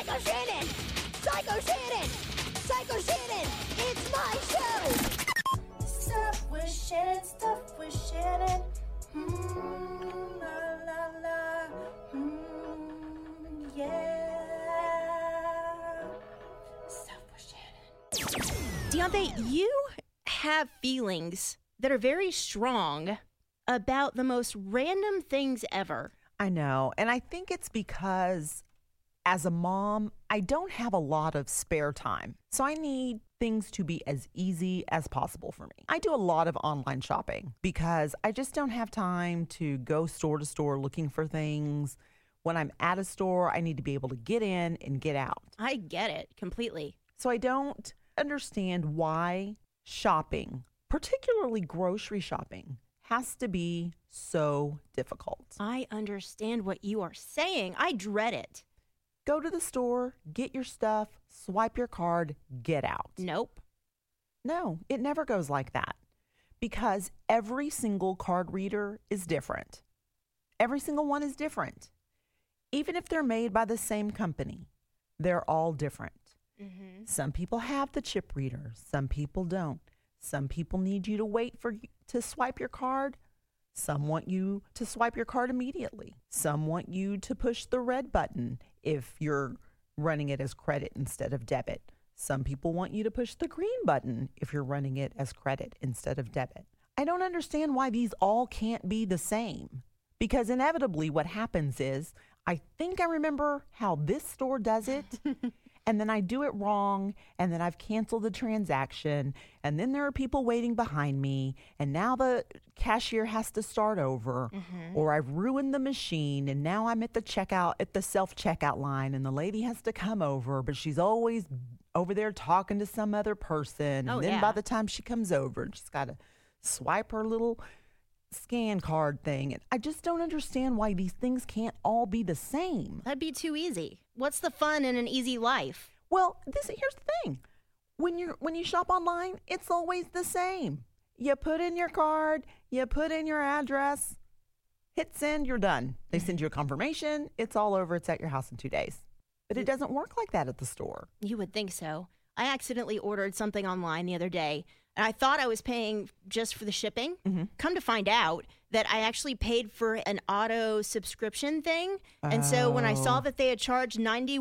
Psycho Shannon! Psycho Shannon! Psycho Shannon! It's my show! Stuff with Shannon, stuff with Shannon. La la la. Yeah. Stuff with Shannon. Deontay, you have feelings that are very strong about the most random things ever. I know. And I think it's because as a mom, I don't have a lot of spare time. So I need things to be as easy as possible for me. I do a lot of online shopping because I just don't have time to go store to store looking for things. When I'm at a store, I need to be able to get in and get out. I get it completely. So I don't understand why shopping, particularly grocery shopping, has to be so difficult. I understand what you are saying. I dread it. Go to the store, get your stuff, swipe your card, get out. Nope. No, it never goes like that because every single card reader is different. Every single one is different. Even if they're made by the same company, they're all different. Mm-hmm. Some people have the chip reader. Some people don't. Some people need you to wait to swipe your card. Some want you to swipe your card immediately. Some want you to push the red button if you're running it as credit instead of debit. Some people want you to push the green button if you're running it as credit instead of debit. I don't understand why these all can't be the same. Because inevitably what happens is, I think I remember how this store does it, and then I do it wrong, and then I've canceled the transaction, and then there are people waiting behind me, and now the cashier has to start over, or I've ruined the machine, and now I'm at the self-checkout line, and the lady has to come over, but she's always over there talking to some other person, and then by the time she comes over, she's got to swipe her little scan card thing. And I just don't understand why these things can't all be the same. That'd be too easy. What's the fun in an easy life? Well, here's the thing. When you shop online, it's always the same. You put in your card, you put in your address, hit send, you're done. They send you a confirmation, it's all over, it's at your house in 2 days. But it doesn't work like that at the store. You would think so. I accidentally ordered something online the other day, and I thought I was paying just for the shipping. Mm-hmm. Come to find out that I actually paid for an auto subscription thing. And so when I saw that they had charged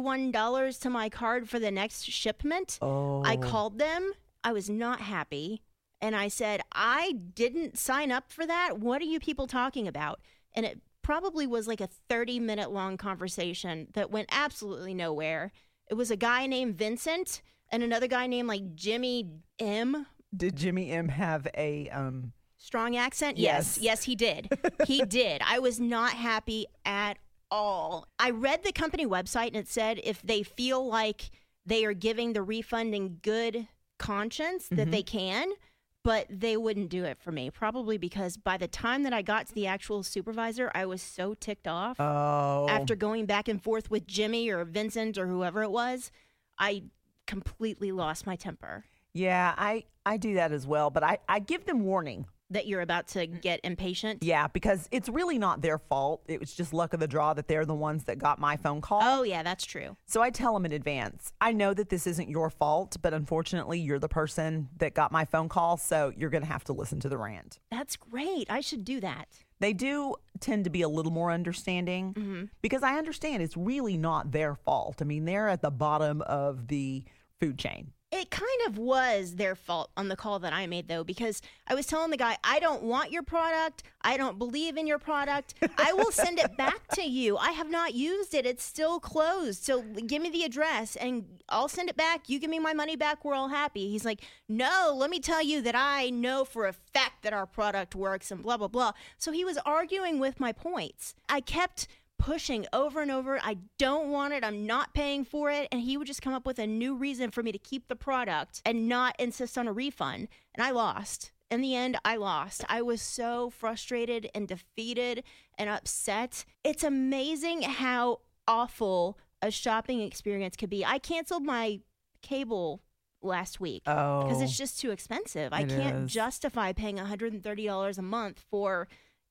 $91 to my card for the next shipment, I called them. I was not happy. And I said, I didn't sign up for that. What are you people talking about? And it probably was like a 30-minute long conversation that went absolutely nowhere. It was a guy named Vincent and another guy named like Jimmy M. Did Jimmy M have a strong accent? Yes. Yes, he did. He did. I was not happy at all. I read the company website and it said if they feel like they are giving the refund in good conscience that they can, but they wouldn't do it for me. Probably because by the time that I got to the actual supervisor, I was so ticked off. After going back and forth with Jimmy or Vincent or whoever it was, I completely lost my temper. Yeah, I do that as well, but I give them warning. That you're about to get impatient? Yeah, because it's really not their fault. It was just luck of the draw that they're the ones that got my phone call. Oh, yeah, that's true. So I tell them in advance, I know that this isn't your fault, but unfortunately, you're the person that got my phone call, so you're going to have to listen to the rant. That's great. I should do that. They do tend to be a little more understanding because I understand it's really not their fault. I mean, they're at the bottom of the food chain. It kind of was their fault on the call that I made, though, because I was telling the guy, I don't want your product. I don't believe in your product. I will send it back to you. I have not used it. It's still closed. So give me the address and I'll send it back. You give me my money back. We're all happy. He's like, no, let me tell you that I know for a fact that our product works and blah, blah, blah. So he was arguing with my points. I kept pushing over and over. I don't want it. I'm not paying for it. And he would just come up with a new reason for me to keep the product and not insist on a refund. And I lost. In the end, I lost. I was so frustrated and defeated and upset. It's amazing how awful a shopping experience could be. I canceled my cable last week because it's just too expensive. I can't justify paying $130 a month for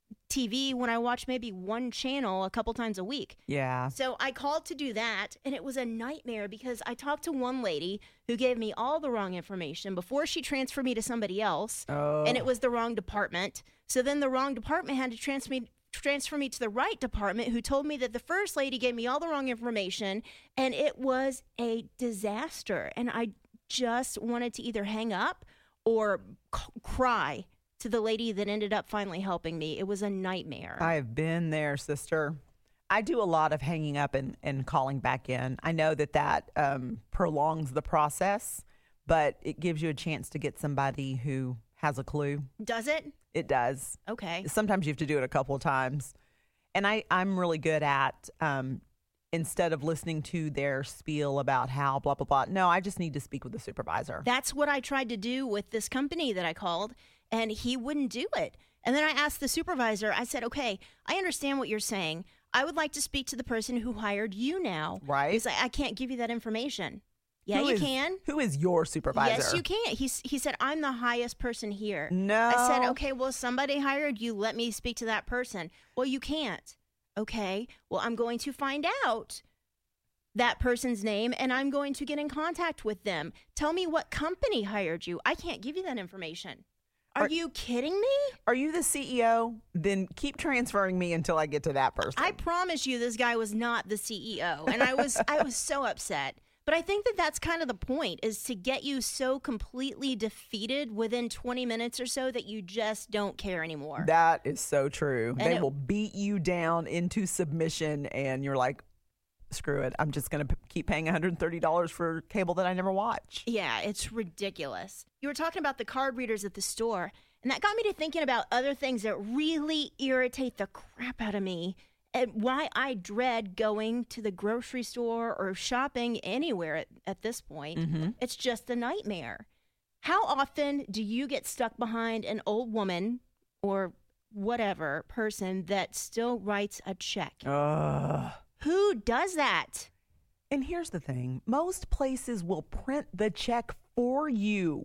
TV when I watch maybe one channel a couple times a week. Yeah. So I called to do that, and it was a nightmare because I talked to one lady who gave me all the wrong information before she transferred me to somebody else, and it was the wrong department. So then the wrong department had to transfer me to the right department, who told me that the first lady gave me all the wrong information, and it was a disaster. And I just wanted to either hang up or cry to the lady that ended up finally helping me. It was a nightmare. I've been there, sister. I do a lot of hanging up and calling back in. I know that prolongs the process, but it gives you a chance to get somebody who has a clue. Does it? It does. Okay. Sometimes you have to do it a couple of times. And I'm really good at, instead of listening to their spiel about how blah, blah, blah, no, I just need to speak with the supervisor. That's what I tried to do with this company that I called, and he wouldn't do it. And then I asked the supervisor, I said, okay, I understand what you're saying. I would like to speak to the person who hired you now. Right. He's like, I can't give you that information. Yeah, Who you is- can. Who is your supervisor? Yes, you can. He said, I'm the highest person here. No. I said, okay, well, somebody hired you. Let me speak to that person. Well, you can't. Okay, well, I'm going to find out that person's name, and I'm going to get in contact with them. Tell me what company hired you. I can't give you that information. Are you kidding me? Are you the CEO? Then keep transferring me until I get to that person. I promise you this guy was not the CEO, and I was so upset. But I think that that's kind of the point, is to get you so completely defeated within 20 minutes or so that you just don't care anymore. That is so true. And They will beat you down into submission, and you're like, screw it. I'm just going to keep paying $130 for cable that I never watch. Yeah, it's ridiculous. You were talking about the card readers at the store, and that got me to thinking about other things that really irritate the crap out of me, and why I dread going to the grocery store or shopping anywhere at this point. It's just a nightmare. How often do you get stuck behind an old woman or whatever person that still writes a check? Ugh. Who does that? And here's the thing. Most places will print the check for you.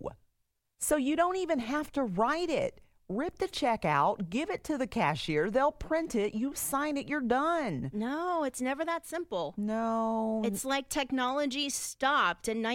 So you don't even have to write it. Rip the check out, give it to the cashier. They'll print it. You sign it. You're done. No, it's never that simple. No. It's like technology stopped in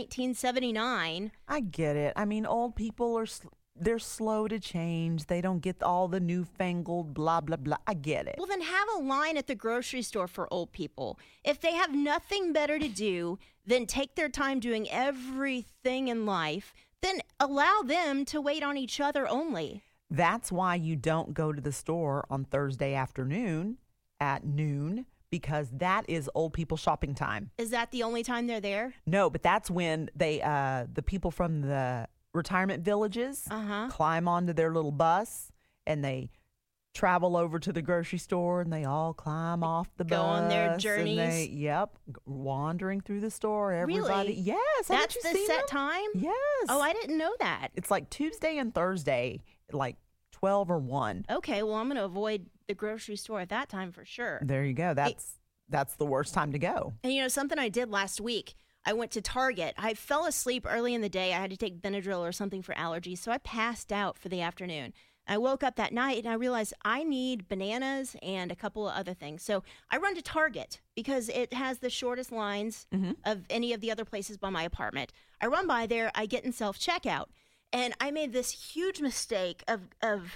1979. I get it. I mean, old people they're slow to change. They don't get all the newfangled blah, blah, blah. I get it. Well, then have a line at the grocery store for old people. If they have nothing better to do than take their time doing everything in life, then allow them to wait on each other only. That's why you don't go to the store on Thursday afternoon at noon, because that is old people shopping time. Is that the only time they're there? No, but that's when the people from the retirement villages climb onto their little bus and they travel over to the grocery store, and they all climb off the bus. Go on their and journeys. Wandering through the store. Everybody. Really? Yes. That's haven't you the seen set them? time? Yes. Oh, I didn't know that. It's like Tuesday and Thursday, like 12 or 1. Okay, well, I'm going to avoid the grocery store at that time for sure. There you go. That's the worst time to go. And you know, something I did last week, I went to Target. I fell asleep early in the day. I had to take Benadryl or something for allergies, so I passed out for the afternoon. I woke up that night and I realized I need bananas and a couple of other things. So I run to Target because it has the shortest lines of any of the other places by my apartment. I run by there, I get in self-checkout, and I made this huge mistake of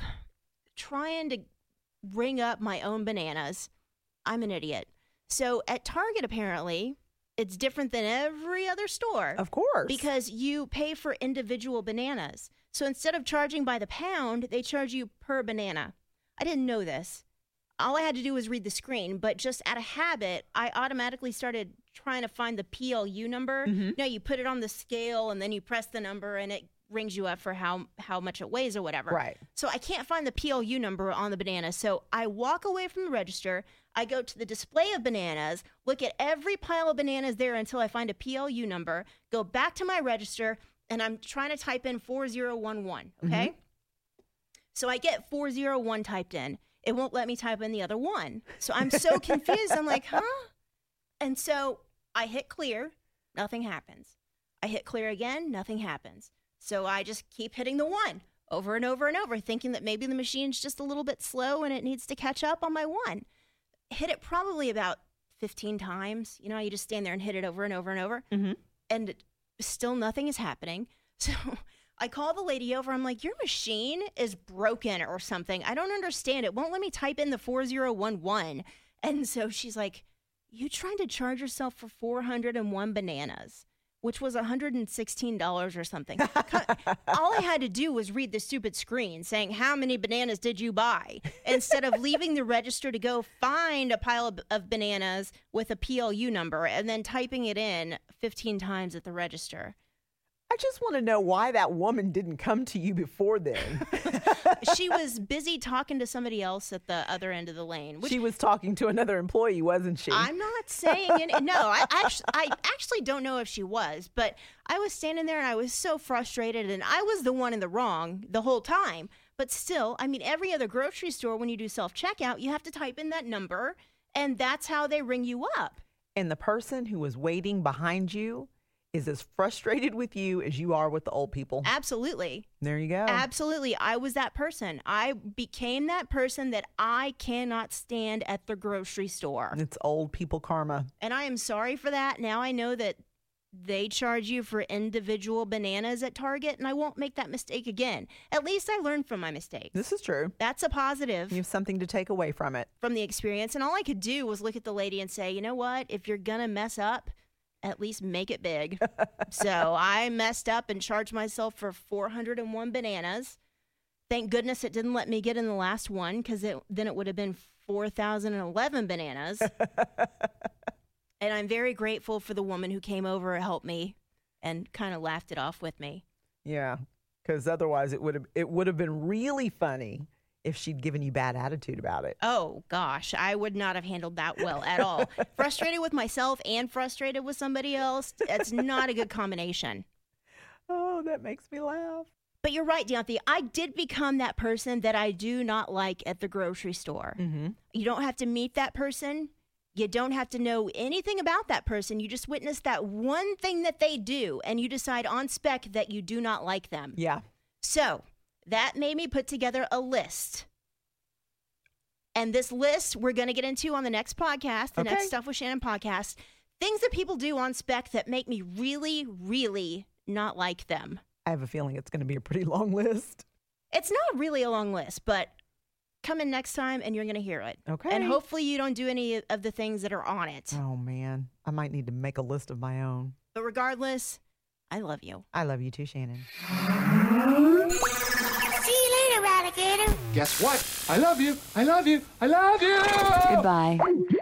trying to ring up my own bananas. I'm an idiot. So at Target, apparently, it's different than every other store. Of course. Because you pay for individual bananas. So instead of charging by the pound, they charge you per banana. I didn't know this. All I had to do was read the screen, but just out of habit, I automatically started trying to find the PLU number. You know, you put it on the scale and then you press the number and it rings you up for how much it weighs or whatever. Right. So I can't find the PLU number on the banana. So I walk away from the register. I go to the display of bananas, look at every pile of bananas there until I find a PLU number, go back to my register, and I'm trying to type in 4011, okay? So I get 401 typed in. It won't let me type in the other one. So I'm so confused. I'm like, huh? And so I hit clear. Nothing happens. I hit clear again. Nothing happens. So I just keep hitting the 1 over and over and over, thinking that maybe the machine's just a little bit slow and it needs to catch up on my one. Hit it probably about 15 times. You know, you just stand there and hit it over and over and over. Mm-hmm. And still nothing is happening. So I call the lady over. I'm like, your machine is broken or something. I don't understand. It won't let me type in the 4011. And so she's like, you trying to charge yourself for 401 bananas, which was $116 or something. All I had to do was read the stupid screen saying, how many bananas did you buy? Instead of leaving the register to go find a pile of bananas with a PLU number and then typing it in 15 times at the register. I just want to know why that woman didn't come to you before then. She was busy talking to somebody else at the other end of the lane. She was talking to another employee, wasn't she? I'm not saying any. No, I actually don't know if she was, but I was standing there and I was so frustrated, and I was the one in the wrong the whole time. But still, I mean, every other grocery store, when you do self-checkout, you have to type in that number, and that's how they ring you up. And the person who was waiting behind you is as frustrated with you as you are with the old people. Absolutely. There you go. Absolutely. I was that person. I became that person that I cannot stand at the grocery store. It's old people karma. And I am sorry for that. Now I know that they charge you for individual bananas at Target, and I won't make that mistake again. At least I learned from my mistakes. This is true. That's a positive You have something to take away from it. from the experience. And all I could do was look at the lady and say, you know what? If you're going to mess up, at least make it big. So I messed up and charged myself for 401 bananas. Thank goodness it didn't let me get in the last one, because then it would have been 4,011 bananas. And I'm very grateful for the woman who came over and helped me and kind of laughed it off with me. Yeah, because otherwise it would have been really funny if she'd given you bad attitude about it. Oh, gosh, I would not have handled that well at all. Frustrated with myself and frustrated with somebody else, it's not a good combination. Oh, that makes me laugh. But you're right, Deontay. I did become that person that I do not like at the grocery store. Mm-hmm. You don't have to meet that person. You don't have to know anything about that person. You just witness that one thing that they do, and you decide on spec that you do not like them. Yeah. So that made me put together a list. And this list we're going to get into on the next podcast, the next Stuff with Shannon podcast. Things that people do on spec that make me really, really not like them. I have a feeling it's going to be a pretty long list. It's not really a long list, but come in next time and you're going to hear it. Okay. And hopefully you don't do any of the things that are on it. Oh, man. I might need to make a list of my own. But regardless, I love you. I love you too, Shannon. See you later, alligator. Guess what? I love you. I love you. I love you. Goodbye.